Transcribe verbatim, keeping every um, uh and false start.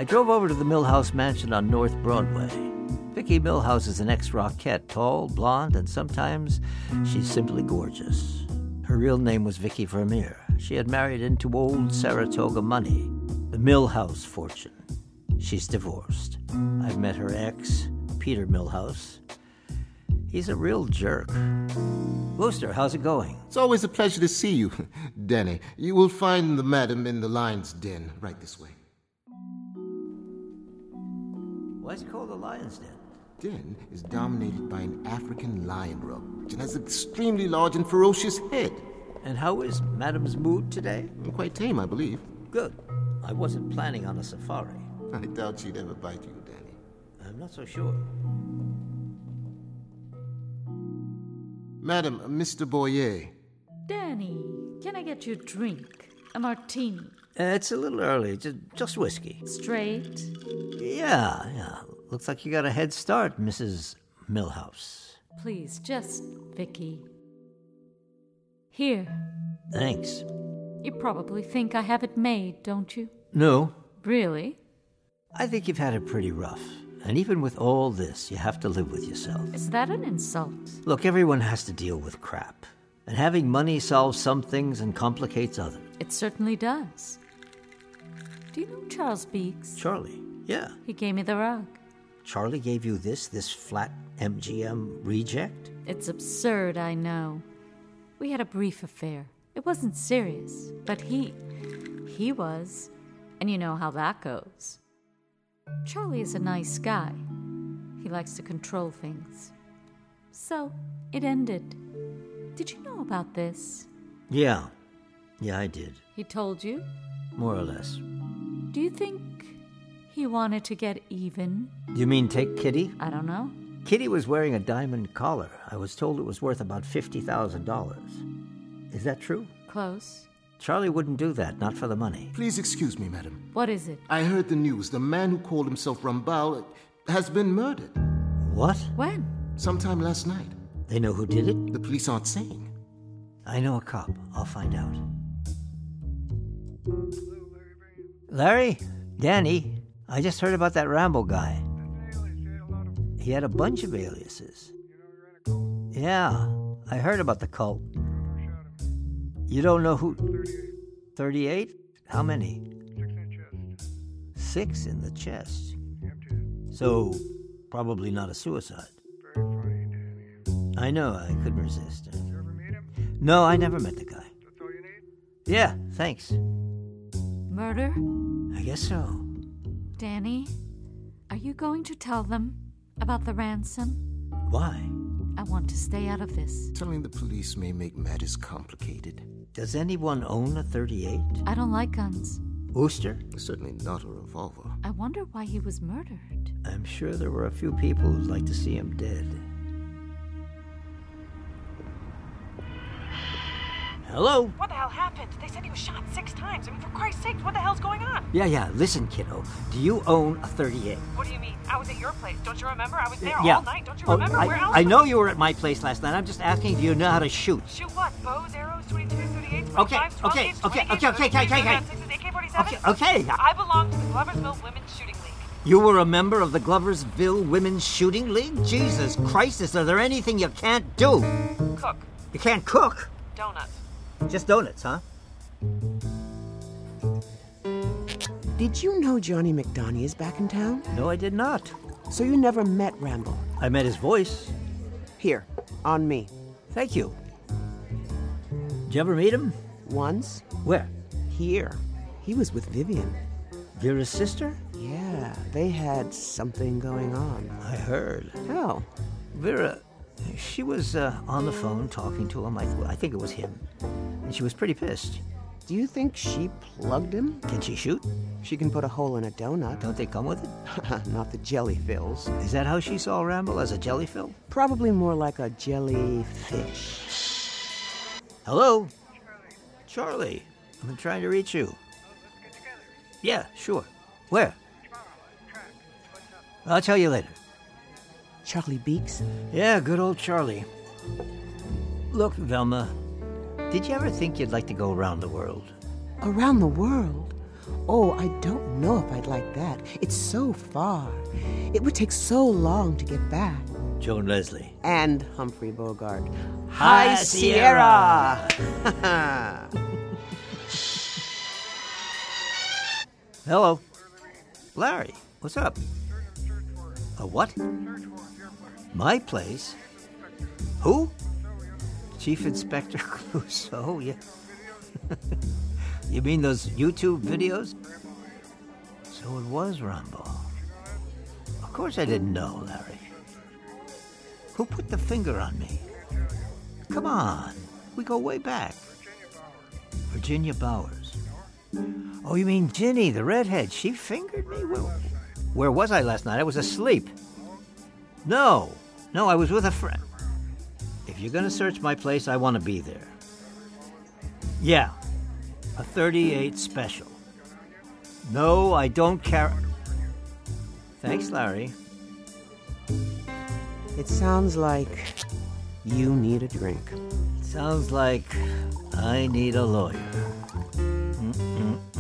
drove over to the Millhouse Mansion on North Broadway. Vicki Millhouse is an ex-Rockette, tall, blonde, and sometimes she's simply gorgeous. Her real name was Vicki Vermeer. She had married into old Saratoga money, the Millhouse fortune. She's divorced. I've met her ex, Peter Millhouse. He's a real jerk. Wooster, how's it going? It's always a pleasure to see you, Danny. You will find the madam in the lion's den right this way. Why is it called the lion's den? Den is dominated by an African lion roach and has an extremely large and ferocious head. And how is Madam's mood today? Quite tame, I believe. Good. I wasn't planning on a safari. I doubt she'd ever bite you, Danny. I'm not so sure. Madam, Mister Boyer. Danny, can I get you a drink? A martini? Uh, it's a little early. Just, just whiskey. Straight? Yeah, yeah. Looks like you got a head start, Missus Millhouse. Please, just Vicki. Here. Thanks. You probably think I have it made, don't you? No. Really? I think you've had it pretty rough. And even with all this, you have to live with yourself. Is that an insult? Look, everyone has to deal with crap. And having money solves some things and complicates others. It certainly does. Do you know Charles Beeks? Charlie? Yeah. He gave me the rug. Charlie gave you this, this flat M G M reject? It's absurd, I know. We had a brief affair. It wasn't serious, but he... he was. And you know how that goes. Charlie is a nice guy. He likes to control things. So, it ended. Did you know about this? Yeah. Yeah, I did. He told you? More or less. Do you think he wanted to get even? You mean take Kitty? I don't know. Kitty was wearing a diamond collar. I was told it was worth about fifty thousand dollars. Is that true? Close. Charlie wouldn't do that, not for the money. Please excuse me, madam. What is it? I heard the news. The man who called himself Rambal has been murdered. What? When? Sometime last night. They know who did it? The police aren't saying. I know a cop. I'll find out. Larry? Danny? I just heard about that Rambo guy. He had a bunch of aliases. Yeah, I heard about the cult. You don't know who... thirty-eight? How many? Six in the chest. So, probably not a suicide. I know, I couldn't resist. No, I never met the guy. Yeah, thanks. Murder? I guess so. Danny, are you going to tell them about the ransom? Why? I want to stay out of this. Telling the police may make matters complicated. Does anyone own a thirty-eight? I don't like guns. Wooster? Certainly not a revolver. I wonder why he was murdered. I'm sure there were a few people who'd like to see him dead. Hello? What the hell happened? They said he was shot six times. I mean, for Christ's sake, what the hell's going on? Yeah, yeah, listen, kiddo. Do you own a thirty-eight? What do you mean? I was at your place. Don't you remember? I was there yeah. all night. Don't you Oh, remember? I, Where else? I know was... you were at my place last night. I'm just asking, do you know how to shoot? Shoot what? Bows, arrows, twenty-two, thirty-eights, Okay, twenty-fives, twelve okay, gauge, okay, twenty okay, okay, gauge, okay, okay, sixes, A K forty-sevens? Okay, okay. I belong to the Gloversville Women's Shooting League. You were a member of the Gloversville Women's Shooting League? Jesus Christ, is there anything you can't do? Cook. You can't cook? Donuts. Just donuts, huh? Did you know Johnny McDonough is back in town? No, I did not. So you never met Rambo? I met his voice. Here, on me. Thank you. Did you ever meet him? Once? Where? Here. He was with Vivian. Vera's sister? Yeah, they had something going on. I heard. How? Vera, she was uh, on the phone talking to him. I, th- I think it was him. And she was pretty pissed. Do you think she plugged him? Can she shoot? She can put a hole in a donut. Don't they come with it? Not the jelly fills. Is that how she saw Rambo, as a jelly fill? Probably more like a jellyfish. Hello? Charlie. I've been trying to reach you. Yeah, sure. Where? I'll tell you later. Charlie Beeks? Yeah, good old Charlie. Look, Velma, did you ever think you'd like to go around the world? Around the world? Oh, I don't know if I'd like that. It's so far. It would take so long to get back. Joan Leslie. And Humphrey Bogart. High Sierra! Hello. Larry, what's up? A what? My place? Who? Chief Inspector Clouseau? Yeah. You mean those YouTube videos? So it was Rambo. Of course I didn't know, Larry. Who put the finger on me? Come on, we go way back. Virginia Bowers. Oh, you mean Ginny, the redhead? She fingered me? Where, where was I last night? I was asleep. No, no, I was with a friend. If you're going to search my place, I want to be there. Yeah, a thirty-eight special. No, I don't care. Thanks, Larry. It sounds like you need a drink. Sounds like I need a lawyer. Mm-mm.